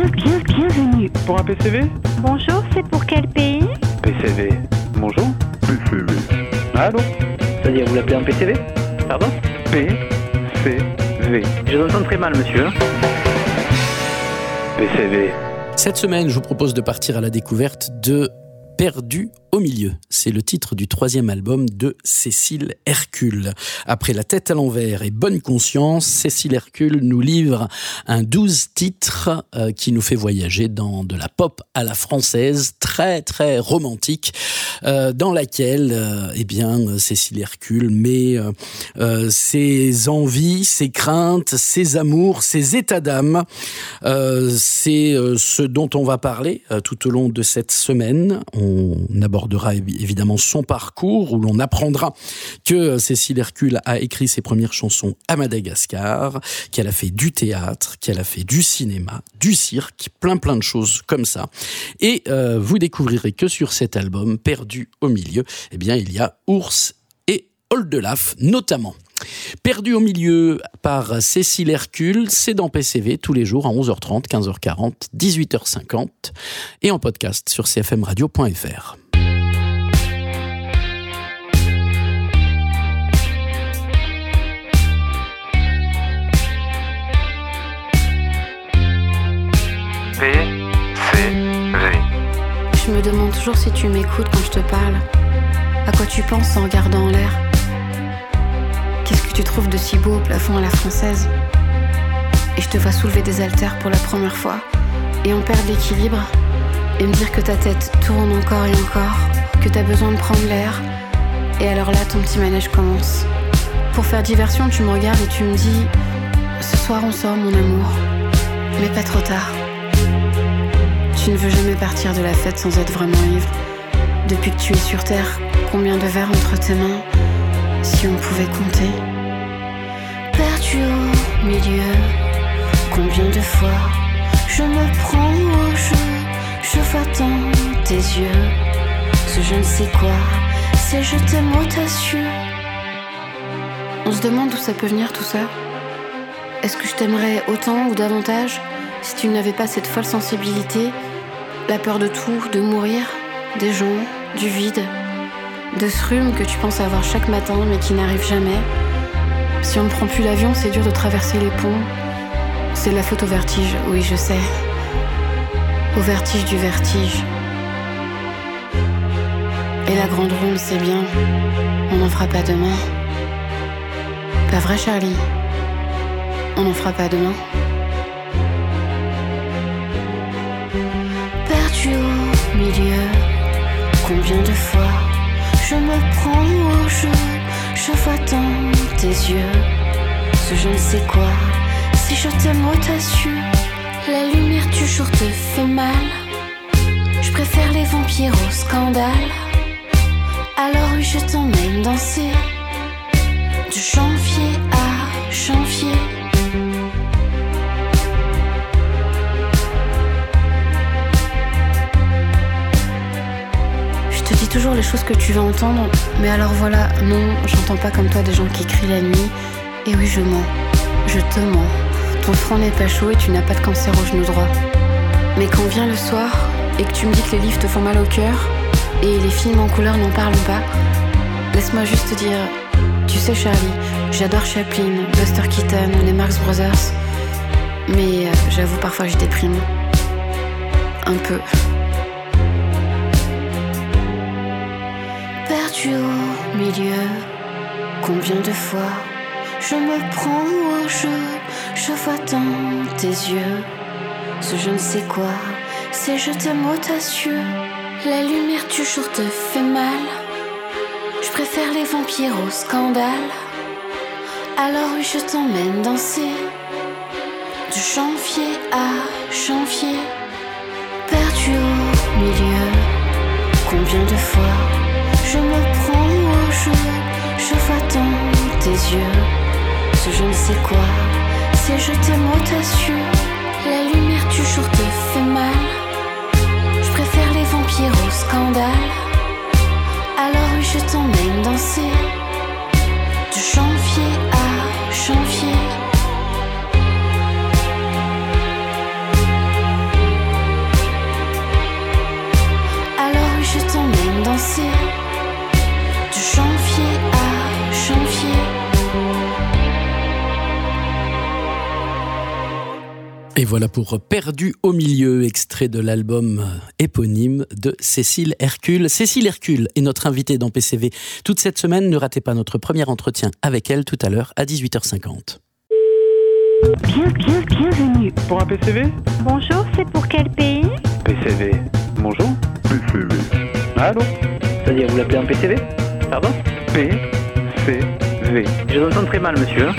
Bienvenue. Pour un PCV ? Bonjour, c'est pour quel pays ? PCV. Bonjour ? PCV. Allô ? C'est-à-dire, vous l'appelez un PCV ? Pardon ? PCV. Je vous entends très mal, monsieur. PCV. Cette semaine, je vous propose de partir à la découverte de Perdu au milieu. C'est le titre du 3e album de Cécile Hercule. Après La tête à l'envers et Bonne conscience, Cécile Hercule nous livre un 12 titres qui nous fait voyager dans de la pop à la française, très très romantique, dans laquelle Cécile Hercule met ses envies, ses craintes, ses amours, ses états d'âme. C'est ce dont on va parler tout au long de cette semaine. On abordera évidemment son parcours, où l'on apprendra que Cécile Hercule a écrit ses premières chansons à Madagascar, qu'elle a fait du théâtre, qu'elle a fait du cinéma, du cirque, plein de choses comme ça. Et vous découvrirez que sur cet album, Perdu au milieu, il y a Ours et Oldelaf notamment. Perdu au milieu par Cécile Hercule, c'est dans PCV tous les jours à 11h30, 15h40, 18h50 et en podcast sur cfmradio.fr. PCV. Je me demande toujours si tu m'écoutes quand je te parle. À quoi tu penses en regardant en l'air ? Qu'est-ce que tu trouves de si beau au plafond à la française ? Et je te vois soulever des haltères pour la première fois et en perdre l'équilibre et me dire que ta tête tourne encore et encore, que t'as besoin de prendre l'air. Et alors là, ton petit manège commence. Pour faire diversion, tu me regardes et tu me dis « Ce soir on sort mon amour, mais pas trop tard ». Tu ne veux jamais partir de la fête sans être vraiment ivre. Depuis que tu es sur terre, combien de verres entre tes mains ? Si on pouvait compter. Perdu au milieu, combien de fois je me prends au jeu, je vois dans tes yeux ce je ne sais quoi, c'est je t'aime audacieux. On se demande d'où ça peut venir tout ça. Est-ce que je t'aimerais autant ou davantage si tu n'avais pas cette folle sensibilité, la peur de tout, de mourir, des gens, du vide, de ce rhume que tu penses avoir chaque matin mais qui n'arrive jamais. Si on ne prend plus l'avion, c'est dur de traverser les ponts. C'est la faute au vertige, oui je sais. Au vertige du vertige. Et la grande ronde, c'est bien. On n'en fera pas demain. Pas vrai Charlie ? On n'en fera pas demain. Perdu au milieu, combien de fois je me prends au jeu, je vois dans tes yeux ce je ne sais quoi, si je t'aime audacieux. La lumière du jour te fait mal, je préfère les vampires au scandale. Alors oui, je t'emmène danser de janvier à janvier. Je te dis toujours les choses que tu veux entendre, mais alors voilà, non, j'entends pas comme toi des gens qui crient la nuit. Et oui, je mens, je te mens. Ton front n'est pas chaud et tu n'as pas de cancer au genou droit. Mais quand vient le soir et que tu me dis que les livres te font mal au cœur et les films en couleur n'en parlent pas, laisse-moi juste te dire, tu sais Charlie, j'adore Chaplin, Buster Keaton, les Marx Brothers, mais j'avoue parfois je déprime. Un peu. Perdu au milieu, combien de fois je me prends au jeu, je vois dans tes yeux ce je ne sais quoi, c'est je t'aime audacieux. La lumière du jour te fait mal, je préfère les vampires au scandale. Alors oui, je t'emmène danser de janvier à janvier. Perdu au milieu, combien de fois je me prends au jeu, je vois dans tes yeux ce je ne sais quoi, c'est je t'aime audacieux. La lumière du jour te fait mal, je préfère les vampires au scandale. Alors oui, je t'emmène danser de janvier à janvier. Et voilà pour Perdu au milieu, extrait de l'album éponyme de Cécile Hercule. Cécile Hercule est notre invitée dans PCV toute cette semaine. Ne ratez pas notre premier entretien avec elle tout à l'heure à 18h50. Bienvenue. Pour un PCV? Bonjour, c'est pour quel pays? PCV. Bonjour. PCV. Allô? C'est-à-dire, vous l'appelez un PCV? Pardon? PCV. Je vous entends très mal, monsieur.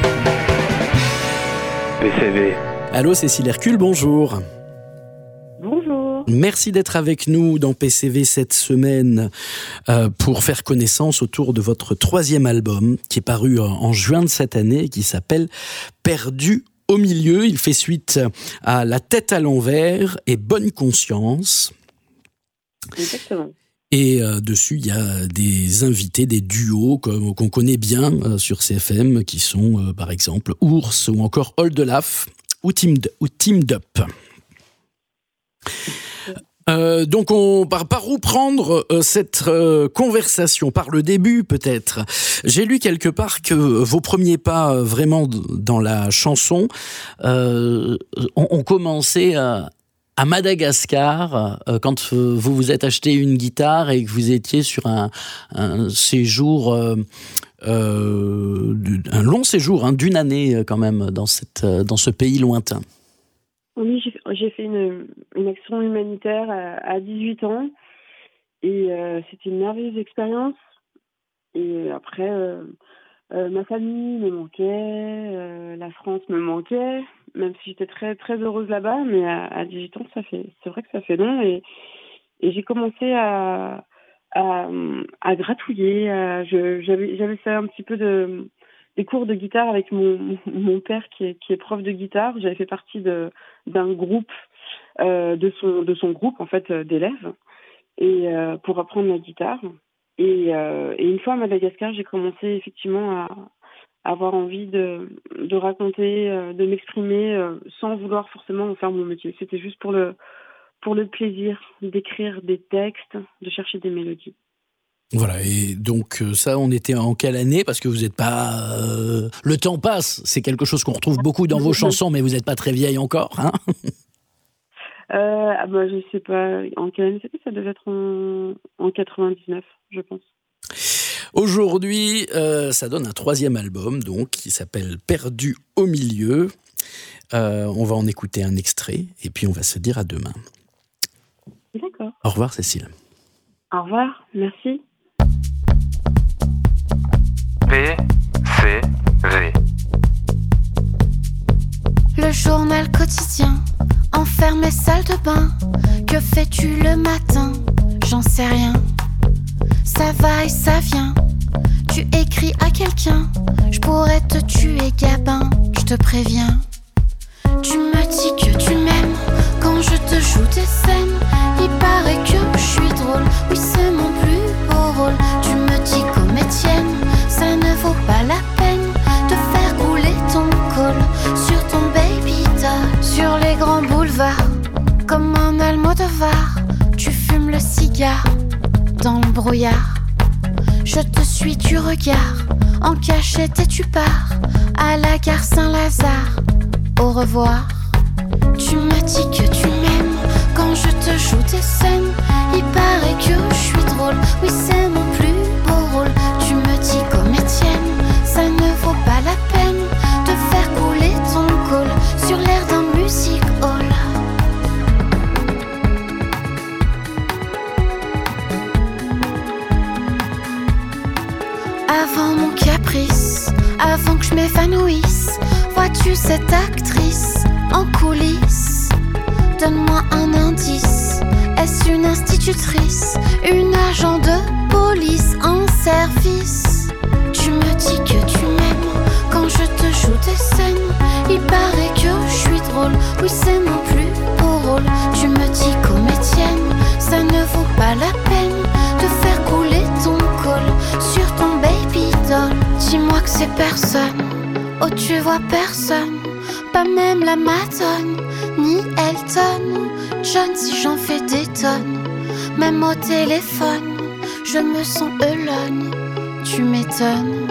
PCV. Allô Cécile Hercule, bonjour. Bonjour. Merci d'être avec nous dans PCV cette semaine pour faire connaissance autour de votre troisième album qui est paru en juin de cette année et qui s'appelle Perdu au milieu. Il fait suite à La tête à l'envers et Bonne conscience. Exactement. Et dessus, il y a des invités, des duos qu'on connaît bien sur CFM qui sont par exemple Ours ou encore Oldelaf ou Teamed Up. Donc, par où prendre cette conversation? Par le début, peut-être. J'ai lu quelque part que vos premiers pas vraiment dans la chanson ont commencé à Madagascar, quand vous vous êtes acheté une guitare et que vous étiez sur un séjour, un long séjour d'une année quand même dans ce pays lointain. Oui, j'ai fait une action humanitaire à 18 ans et c'était une merveilleuse expérience. Et après, ma famille me manquait, la France me manquait, même si j'étais très très heureuse là-bas, mais à 18 ans, c'est vrai que ça fait long et j'ai commencé à gratouiller. J'avais fait un petit peu des cours de guitare avec mon père qui est prof de guitare. J'avais fait partie d'un groupe, de son groupe en fait d'élèves et pour apprendre la guitare. Et une fois à Madagascar, j'ai commencé effectivement à avoir envie de raconter, de m'exprimer sans vouloir forcément en faire mon métier. C'était juste pour le plaisir d'écrire des textes, de chercher des mélodies. Voilà, et donc ça, on était en quelle année? Parce que vous n'êtes pas... le temps passe, c'est quelque chose qu'on retrouve beaucoup dans vos chansons, mais vous n'êtes pas très vieille encore, hein? Je sais pas en quelle année c'était, ça devait être en 99, je pense. Aujourd'hui, ça donne un troisième album, donc, qui s'appelle Perdu au milieu. On va en écouter un extrait, et puis on va se dire à demain. D'accord. Au revoir, Cécile. Au revoir, merci. PCV. Le journal quotidien enferme les salles de bain. Que fais-tu le matin? J'en sais rien. Ça va et ça vient. Tu écris à quelqu'un. Je pourrais te tuer, Gabin, je te préviens. Tu me dis que tu m'aimes quand je te joue des scènes. Il paraît que je suis drôle, oui c'est mon plus beau rôle. Tu me dis comédienne, ça ne vaut pas la peine de faire couler ton col sur ton baby doll. Sur les grands boulevards, comme un Almodovar, tu fumes le cigare dans le brouillard. Je te suis du regard, en cachette et tu pars à la gare Saint-Lazare. Au revoir. Tu me dis que tu m'aimes quand je te joue des scènes. Il paraît que je suis drôle, oui c'est mon plus beau rôle. Tu me dis comédienne, ça ne vaut pas la peine de faire couler ton col sur l'air d'un music hall. Avant mon caprice, avant que je m'évanouisse, vois-tu cette actrice en coulisses? Donne-moi un indice. Est-ce une institutrice, une agent de police en service? Tu me dis que tu m'aimes quand je te joue des scènes. Il paraît que je suis drôle, oui c'est mon plus beau rôle. Tu me dis comédienne, ça ne vaut pas la peine de faire couler ton col sur ton baby doll. Dis-moi que c'est personne. Oh tu vois personne, pas même la Madone, ni Elton John si j'en fais des tonnes. Même au téléphone, je me sens Elone, tu m'étonnes.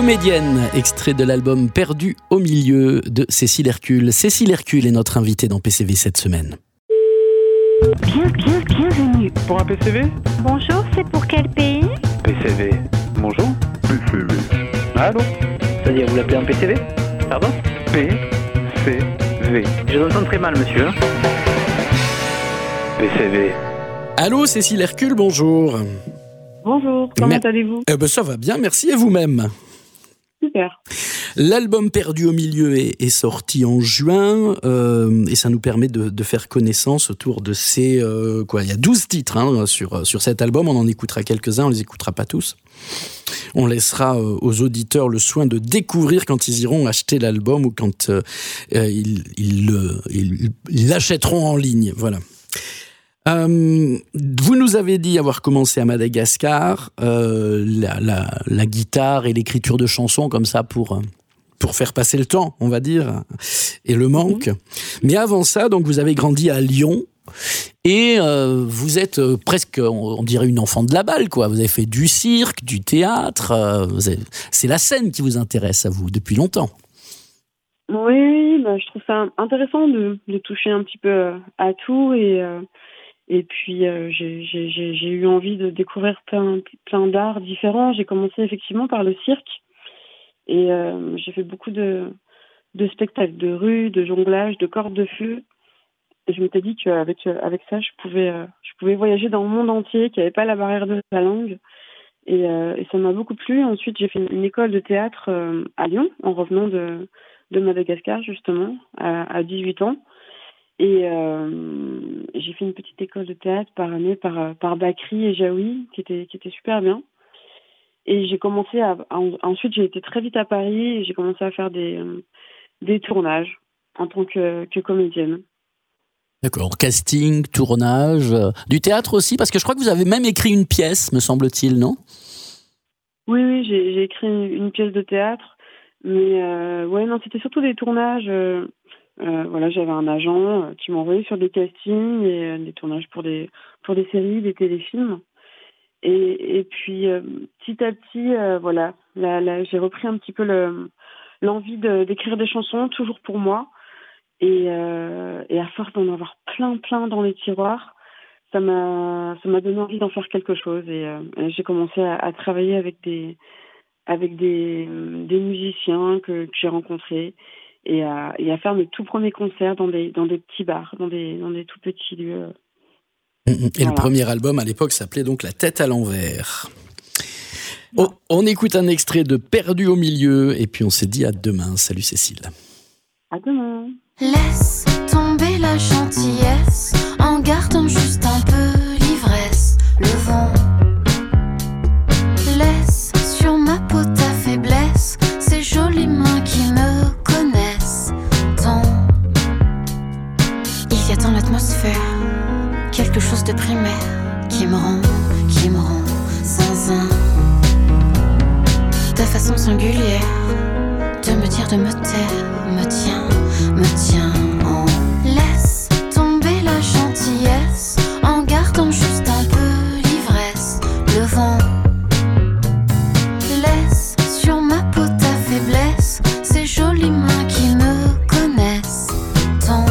Comédienne, extrait de l'album Perdu au milieu de Cécile Hercule. Cécile Hercule est notre invitée dans PCV cette semaine. Bienvenue. Pour un PCV? Bonjour, c'est pour quel pays? PCV. Bonjour. PCV. Allô? C'est-à-dire, vous l'appelez un PCV? Pardon? PCV. Je vous entends très mal, monsieur. PCV. Allô, Cécile Hercule, bonjour. Bonjour, comment allez-vous? Ça va bien, merci, et vous-même? Super. L'album Perdu au milieu est sorti en juin et ça nous permet de faire connaissance autour de ces... il y a 12 titres sur cet album, on en écoutera quelques-uns, on les écoutera pas tous. On laissera aux auditeurs le soin de découvrir quand ils iront acheter l'album ou quand ils l'achèteront en ligne, voilà. Vous nous avez dit avoir commencé à Madagascar, la guitare et l'écriture de chansons comme ça pour faire passer le temps, on va dire, et le manque. Mais avant ça, donc vous avez grandi à Lyon et vous êtes presque, on dirait, une enfant de la balle, quoi. Vous avez fait du cirque, du théâtre. C'est la scène qui vous intéresse à vous depuis longtemps. Oui, je trouve ça intéressant de toucher un petit peu à tout et puis j'ai eu envie de découvrir plein d'arts différents. J'ai commencé effectivement par le cirque et j'ai fait beaucoup de spectacles de rue, de jonglage, de cordes de feu. Et je m'étais dit qu'avec ça, je pouvais voyager dans le monde entier, qu'il n'y avait pas la barrière de la langue. Et ça m'a beaucoup plu. Ensuite, j'ai fait une école de théâtre à Lyon, en revenant de Madagascar, justement, à 18 ans. Et j'ai fait une petite école de théâtre par année par Bakri et Jaoui, qui était super bien. Et j'ai commencé ensuite, j'ai été très vite à Paris et j'ai commencé à faire des tournages en tant que comédienne. D'accord, casting, tournage, du théâtre aussi, parce que je crois que vous avez même écrit une pièce, me semble-t-il, non? Oui, j'ai écrit une pièce de théâtre, mais c'était surtout des tournages. J'avais un agent qui m'envoyait sur des castings et des tournages pour des séries, des téléfilms. Et puis petit à petit, là, j'ai repris un petit peu l'envie d'écrire des chansons, toujours pour moi. Et à force d'en avoir plein dans les tiroirs, ça m'a donné envie d'en faire quelque chose. Et j'ai commencé à travailler avec des musiciens que j'ai rencontrés et à faire mes tout premiers concerts dans des petits bars, dans des tout petits lieux. Et voilà. Le premier album à l'époque s'appelait donc La tête à l'envers. On écoute un extrait de Perdu au milieu et puis on s'est dit à demain. Salut Cécile. À demain. Laisse tomber la gentillesse en gardant juste un peu l'ivresse, le vent. Laisse sur ma peau ta faiblesse, ces jolies mains qui me connaissent tant. Il y a dans l'atmosphère quelque chose de primaire qui me rend zinzin. De façon singulière, de me dire de me taire, me tient en. Laisse tomber la gentillesse en gardant juste un peu l'ivresse, le vent. Laisse sur ma peau ta faiblesse, ces jolies mains qui me connaissent tant.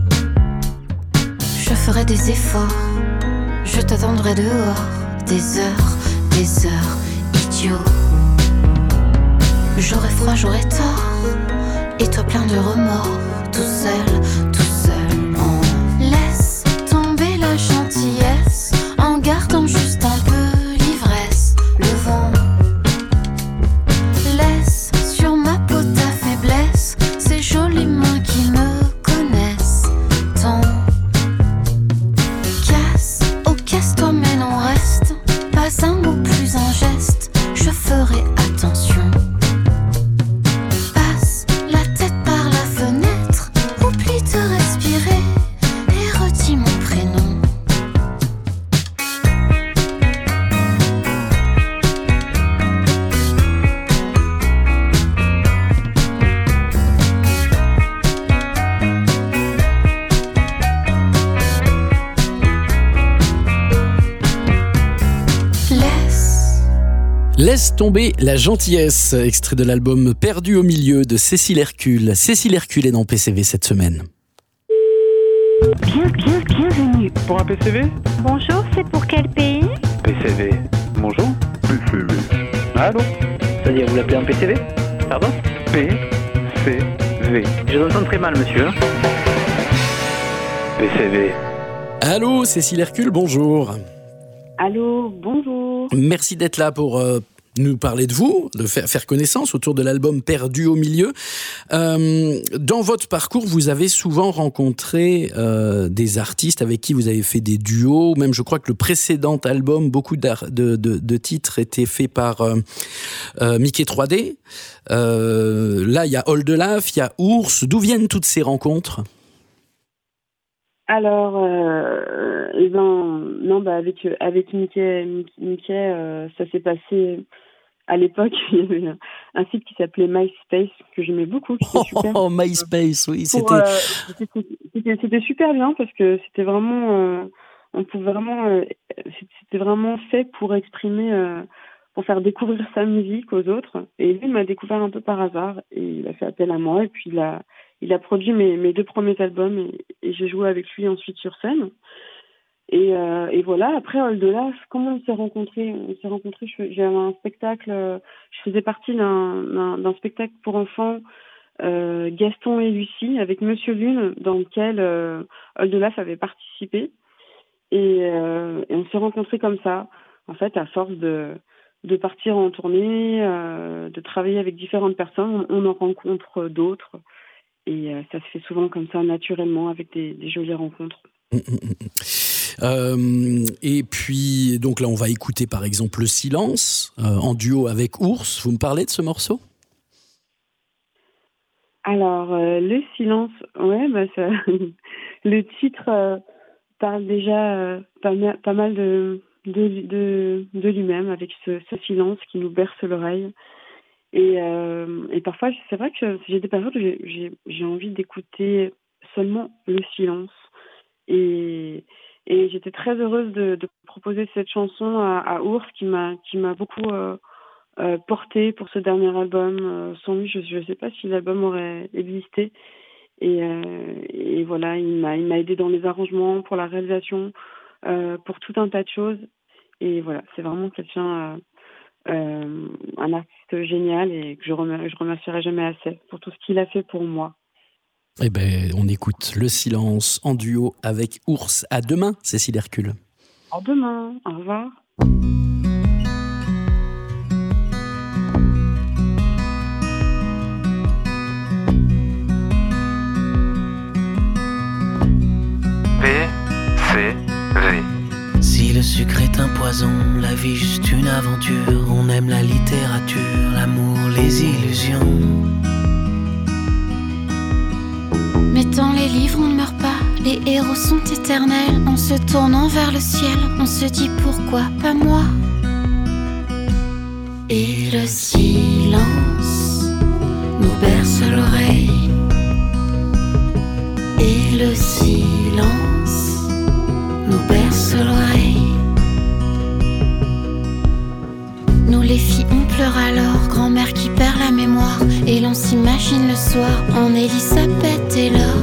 Je ferai des efforts, je t'attendrai dehors, des heures idiots. J'aurai froid, j'aurai tort, et toi plein de remords, tout seul en. Laisse tomber la gentillesse en gardant juste un peu l'ivresse, le vent. Laisse sur ma peau ta faiblesse, ces jolies mains qui me connaissent tant. Casse-toi mais non reste, pas un mot plus un geste, je ferai attention. Passe la tête par la fenêtre, oublie Laisse tomber la gentillesse, extrait de l'album Perdu au milieu de Cécile Hercule. Cécile Hercule est dans PCV cette semaine. Bienvenue. Pour un PCV? Bonjour, c'est pour quel pays? PCV. Bonjour? PCV. Allô? C'est-à-dire, vous l'appelez un PCV? Pardon? PCV. Je vous entends très mal, monsieur. PCV. Allô, Cécile Hercule, bonjour. Allô, bonjour. Merci d'être là pour nous parler de vous, de faire connaissance autour de l'album Perdu au milieu. Dans votre parcours, vous avez souvent rencontré des artistes avec qui vous avez fait des duos. Même, je crois que le précédent album, beaucoup de titres étaient faits par Mickey 3D. Là, il y a Oldelaf, il y a Ours. D'où viennent toutes ces rencontres ? Alors, avec Mickey, ça s'est passé à l'époque. Il y avait un site qui s'appelait MySpace que j'aimais beaucoup, qui était super. Oh, MySpace, oui, c'était super bien parce que c'était vraiment, c'était vraiment fait pour exprimer, pour faire découvrir sa musique aux autres. Et lui, il m'a découvert un peu par hasard et il a fait appel à moi et puis il a produit mes 2 premiers albums et j'ai joué avec lui ensuite sur scène. Et voilà, après Oldelaf, comment on s'est rencontrés? J'avais un spectacle, je faisais partie d'un spectacle pour enfants, Gaston et Lucie, avec Monsieur Lune, dans lequel Oldelaf avait participé. Et on s'est rencontrés comme ça, en fait, à force de partir en tournée, de travailler avec différentes personnes, on en rencontre d'autres. Et ça se fait souvent comme ça, naturellement, avec des jolies rencontres. Et puis, donc là, on va écouter par exemple Le Silence, en duo avec Ours. Vous me parlez de ce morceau ? Alors, Le Silence, ouais, ça, le titre parle déjà pas mal de lui-même, avec ce silence qui nous berce l'oreille. Et parfois, c'est vrai que j'ai des périodes où j'ai envie d'écouter seulement le silence. Et j'étais très heureuse de proposer cette chanson à Ours qui m'a beaucoup portée pour ce dernier album. Sans lui, je ne sais pas si l'album aurait existé. Et voilà, il m'a aidé dans les arrangements, pour la réalisation, pour tout un tas de choses. Et voilà, c'est vraiment quelqu'un... un artiste génial et que je remercierai jamais assez pour tout ce qu'il a fait pour moi. Eh ben, on écoute Le Silence en duo avec Ours. À demain, Cécile Hercule. À demain, au revoir. PCV. Si le sucre est un poison, la vie juste une aventure. On aime la littérature, l'amour, les illusions. Mais dans les livres on ne meurt pas, les héros sont éternels. En se tournant vers le ciel, on se dit pourquoi pas moi. Et le silence nous berce l'oreille. Et le silence nous berce l'oreille. Nous les filles on pleure alors, grand-mère qui perd la mémoire. Et l'on s'imagine le soir en Elisabeth Taylor.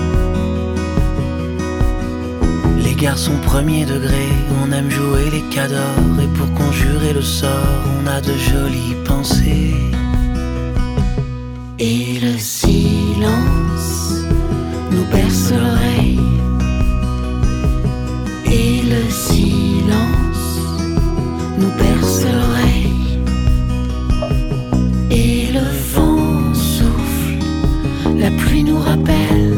Les garçons premier degré, on aime jouer les cadors. Et pour conjurer le sort, on a de jolies pensées. Et le silence nous berce l'oreille. Et le silence nous berce l'oreille. Et le vent souffle, la pluie nous rappelle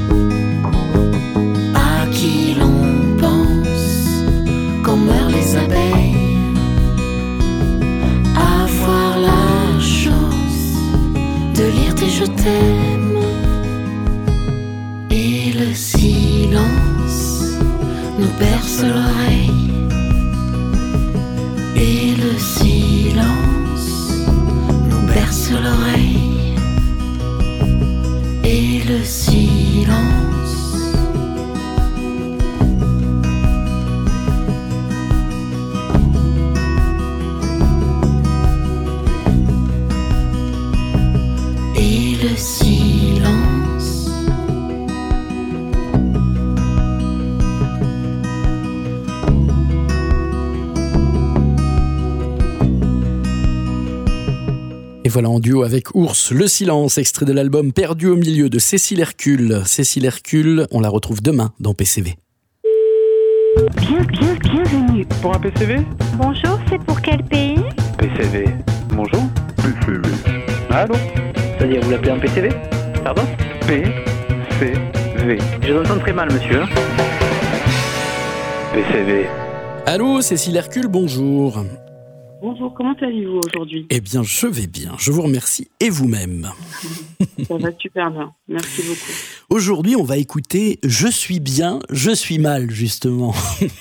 à qui l'on pense quand meurent les abeilles. Avoir la chance de lire tes je t'aime. Et le silence nous berce l'oreille. Et le silence nous berce l'oreille. Et le silence. Et voilà, en duo avec Ours, Le Silence, extrait de l'album Perdu au milieu de Cécile Hercule. Cécile Hercule, on la retrouve demain dans PCV. Bienvenue. Pour un PCV? Bonjour, c'est pour quel pays? PCV. Bonjour? PCV. Allô? C'est-à-dire, vous l'appelez un PCV? Pardon? PCV. Je vous entends très mal, monsieur. PCV. Allô, Cécile Hercule, bonjour. Bonjour, comment allez-vous aujourd'hui? Eh bien, je vais bien, je vous remercie. Et vous-même? Ça va super bien, merci beaucoup. Aujourd'hui, on va écouter « Je suis bien, je suis mal », justement.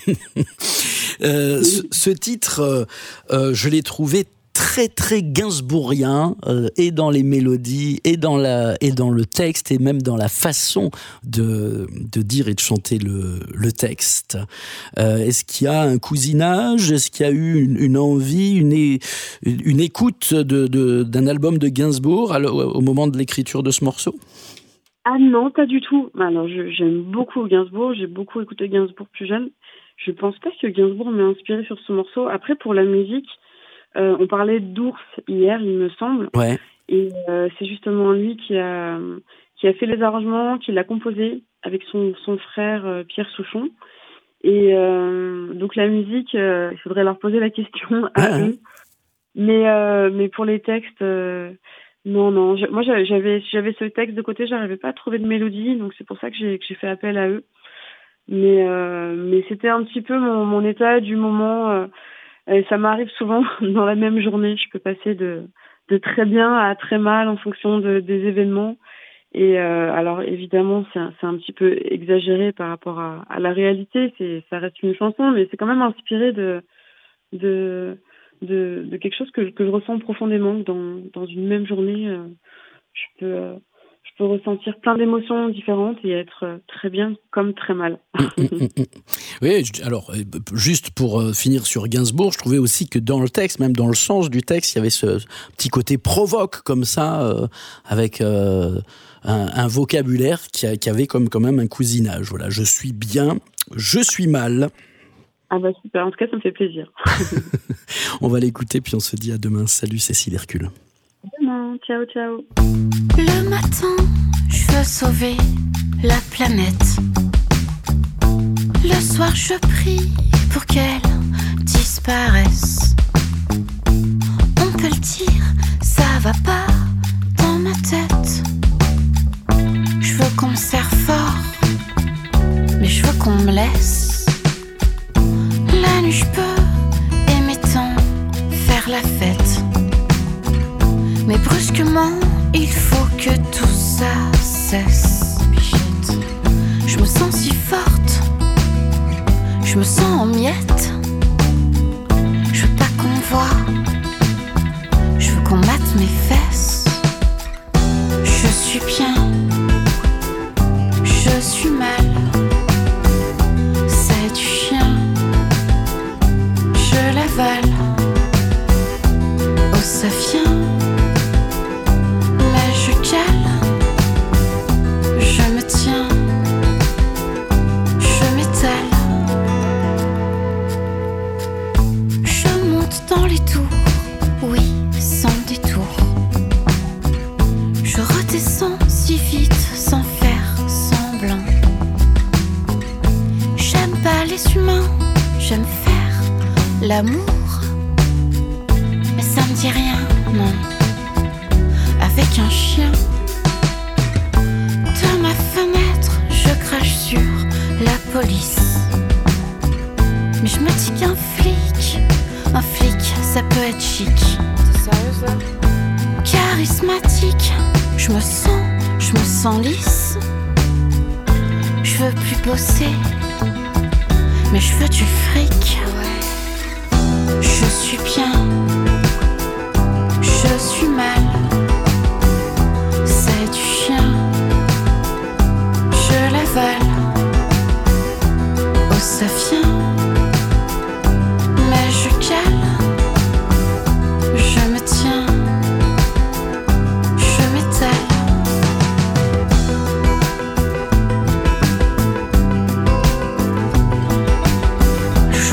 Ce titre, je l'ai trouvé très très gainsbourgien, et dans les mélodies, et dans le texte, et même dans la façon de dire et de chanter le texte. Est-ce qu'il y a un cousinage? Est-ce qu'il y a eu une envie, une écoute d'un album de Gainsbourg au moment de l'écriture de ce morceau? Ah non, pas du tout. Alors, j'aime beaucoup Gainsbourg, j'ai beaucoup écouté Gainsbourg plus jeune. Je pense pas que Gainsbourg m'ait inspiré sur ce morceau. Après, pour la musique, on parlait d'Ours hier, il me semble. Ouais. Et c'est justement lui qui a fait les arrangements, qui l'a composé avec son frère Pierre Souchon. Et donc la musique, il faudrait leur poser la question à eux. Mais pour les textes, non. Moi, j'avais ce texte de côté, j'arrivais pas à trouver de mélodie, donc c'est pour ça que j'ai fait appel à eux. Mais c'était un petit peu mon état du moment. Et ça m'arrive souvent dans la même journée. Je peux passer de très bien à très mal en fonction des événements. Et alors évidemment, c'est un petit peu exagéré par rapport à la réalité. Ça reste une chanson, mais c'est quand même inspiré de quelque chose que je ressens profondément. Dans une même journée, je peux ressentir plein d'émotions différentes et être très bien comme très mal. Oui, alors, juste pour finir sur Gainsbourg, je trouvais aussi que dans le texte, même dans le sens du texte, il y avait ce petit côté provoque comme ça, avec un vocabulaire qui avait quand même un cousinage. Voilà, je suis bien, je suis mal. Ah bah super, en tout cas ça me fait plaisir. On va l'écouter puis on se dit à demain. Salut Cécile Hercule. Demain, ciao. Le matin, je veux sauver la planète. Le soir, je prie pour qu'elle disparaisse. On peut le dire, ça va pas dans ma tête. Je veux qu'on me serre fort, mais je veux qu'on me laisse. La nuit, je peux aimer tant faire la fête. Mais brusquement, il faut que tout ça cesse. Bichette. Je me sens si forte, je me sens en miettes. Je veux pas qu'on me voie, je veux qu'on mate mes fesses. Je suis bien, je suis mal. C'est du chien, je l'avale. Oh, ça vient. J'aime faire l'amour, mais ça me dit rien, non. Avec un chien, de ma fenêtre, je crache sur la police. Mais je me dis qu'un flic, ça peut être chic. C'est sérieux ça? Charismatique, je me sens lisse. Je veux plus bosser, mais je veux du fric. Je suis bien, je suis mal. C'est du chien, je l'avale. Oh, ça vient, mais je cale. Je me tiens, je m'étale.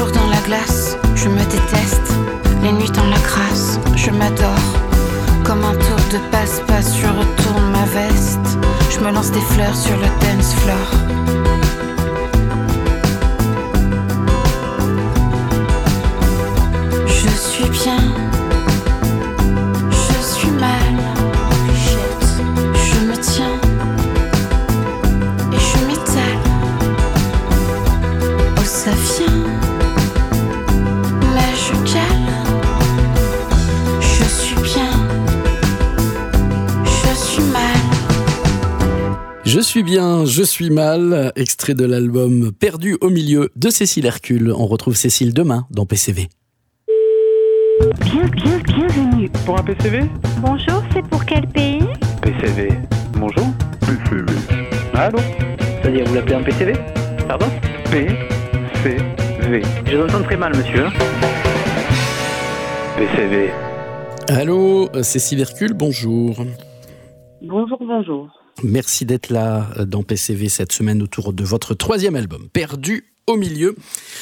Glace, je me déteste, les nuits dans la crasse, je m'adore, comme un de passe-passe, je retourne ma veste. Je me lance des fleurs sur le dance floor. Je suis bien, je suis mal. Je me tiens et je m'étale. Oh, ça vient, mais je cale. Je suis bien, je suis mal. Je suis bien, je suis mal, extrait de l'album Perdu au milieu de Cécile Hercule. On retrouve Cécile demain dans PCV. Bienvenue. Pour un PCV? Bonjour, c'est pour quel pays? PCV. Bonjour? PCV. Allô? C'est-à-dire, vous l'appelez un PCV? Pardon? PCV. Je vous entends très mal, monsieur. PCV. Allô, Cécile Hercule, bonjour. Bonjour. Merci d'être là dans PCV cette semaine autour de votre troisième album, Perdu au milieu.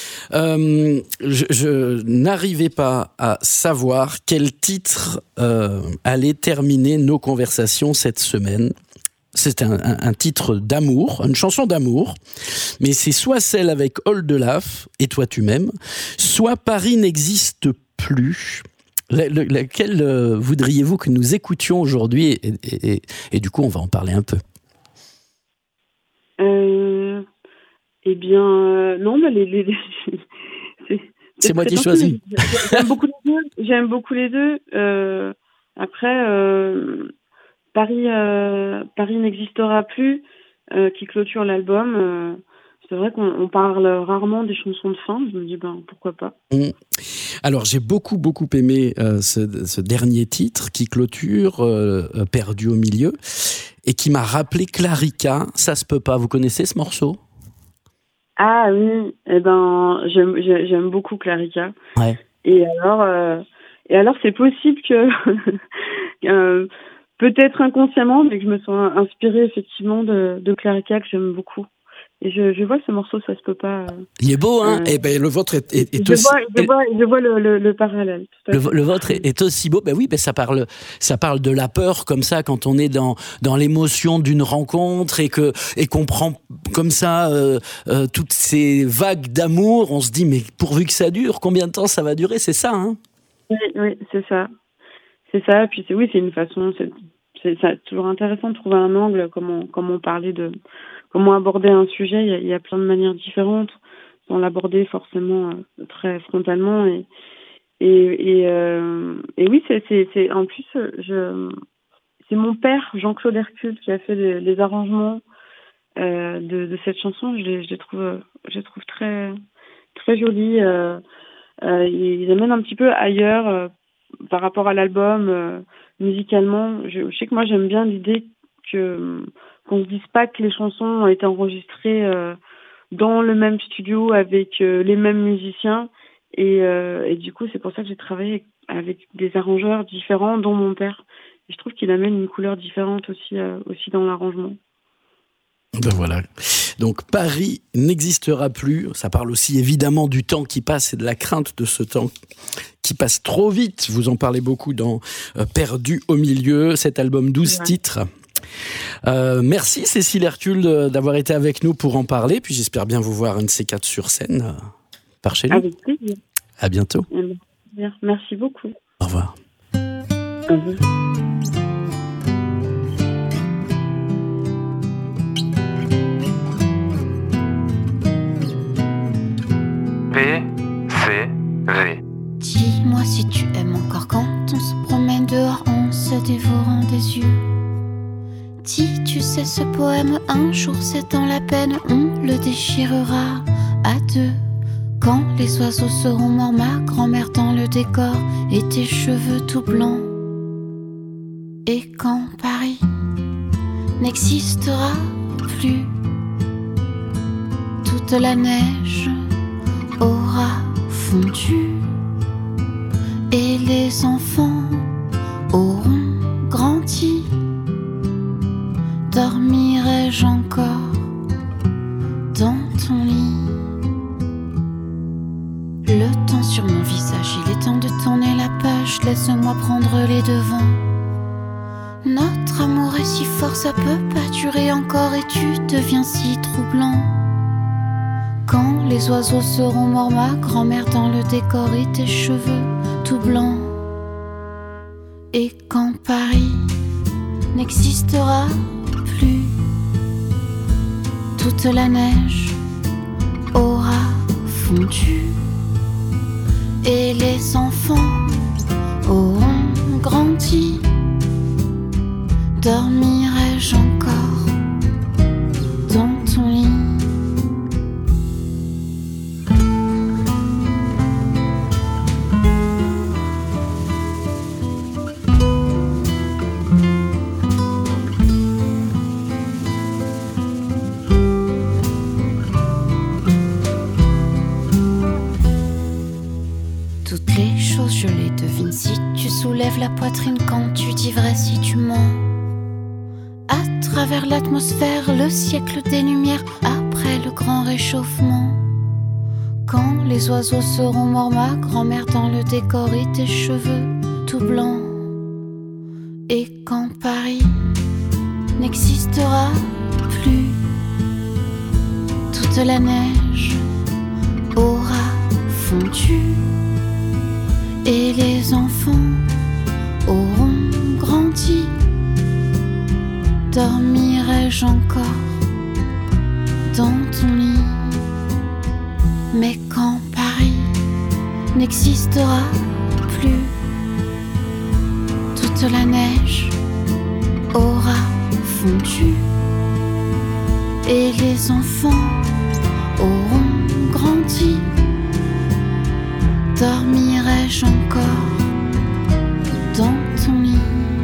Je n'arrivais pas à savoir quel titre allait terminer nos conversations cette semaine. C'est un titre d'amour, une chanson d'amour, mais c'est soit celle avec Hold the Laugh et Toi tu m'aimes, soit Paris n'existe plus. Laquelle voudriez-vous que nous écoutions aujourd'hui et du coup on va en parler un peu. Non, mais c'est moi qui choisis. J'aime beaucoup les deux. Après, Paris n'existera plus, qui clôture l'album. C'est vrai qu'on parle rarement des chansons de fin. Je me dis, pourquoi pas. Alors, j'ai beaucoup aimé ce dernier titre qui clôture Perdu au milieu et qui m'a rappelé Clarica. Ça se peut pas. Vous connaissez ce morceau? Ah oui, j'aime beaucoup Clarica. Ouais. Et alors c'est possible que peut-être inconsciemment, mais que je me sois inspirée effectivement de Clarica, que j'aime beaucoup. Et je vois ce morceau, ça se peut pas. Il est beau, hein. Et le vôtre est aussi. Je vois le parallèle. Le vôtre est aussi beau. Oui, ça parle de la peur comme ça quand on est dans l'émotion d'une rencontre et qu'on prend comme ça toutes ces vagues d'amour. On se dit mais pourvu que ça dure, combien de temps ça va durer, c'est ça, hein? Oui, c'est ça. C'est ça. Puis c'est une façon. C'est toujours intéressant de trouver un angle, comment parler de. Comment aborder un sujet, il y a plein de manières différentes, sans l'aborder forcément très frontalement. Et oui, c'est en plus, c'est mon père, Jean-Claude Hercule, qui a fait les arrangements de cette chanson. Je les trouve très, très jolis. Ils amènent un petit peu ailleurs par rapport à l'album, musicalement. Je sais que moi, j'aime bien l'idée qu'on ne se dise pas que les chansons ont été enregistrées dans le même studio avec les mêmes musiciens. Et du coup, c'est pour ça que j'ai travaillé avec des arrangeurs différents, dont mon père. Et je trouve qu'il amène une couleur différente aussi dans l'arrangement. Voilà. Donc Paris n'existera plus. Ça parle aussi évidemment du temps qui passe et de la crainte de ce temps qui passe trop vite. Vous en parlez beaucoup dans Perdu au milieu, cet album 12 titres. Merci Cécile Hercule d'avoir été avec nous pour en parler. Puis j'espère bien vous voir un de ces quatre sur scène par chez nous. Avec plaisir. À bientôt. Merci beaucoup. Au revoir. Au revoir. PCV. Dis-moi si tu aimes encore quand on se promène dehors en se dévorant des yeux. Dis, tu sais ce poème, un jour c'est dans la peine, on le déchirera à deux. Quand les oiseaux seront morts, ma grand-mère dans le décor et tes cheveux tout blancs. Et quand Paris n'existera plus, toute la neige aura fondu et les enfants auront grandi. Dormirai-je encore dans ton lit? Le temps sur mon visage, il est temps de tourner la page. Laisse-moi prendre les devants. Notre amour est si fort, ça peut pas durer encore et tu deviens si troublant. Quand les oiseaux seront morts, ma grand-mère dans le décor et tes cheveux tout blancs. Et quand Paris n'existera plus, toute la neige aura fondu et les enfants auront grandi. Dormirai-je encore dans ton lit? Toutes les choses, je les devine. Si tu soulèves la poitrine quand tu dis vrai, si tu mens. À travers l'atmosphère, le siècle des lumières, après le grand réchauffement. Quand les oiseaux seront morts, ma grand-mère dans le décor et tes cheveux tout blancs. Et quand Paris n'existera plus, toute la neige aura fondu et les enfants auront grandi. Dormirai-je encore dans ton lit? Mais quand Paris n'existera plus, toute la neige aura fondu et les enfants auront grandi. Dormirai-je encore dans ton lit?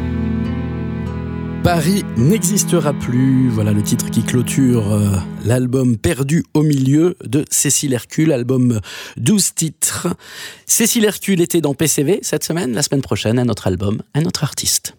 Paris n'existera plus, voilà le titre qui clôture l'album Perdu au milieu de Cécile Hercule, album 12 titres. Cécile Hercule était dans PCV cette semaine, la semaine prochaine un autre album, un autre artiste.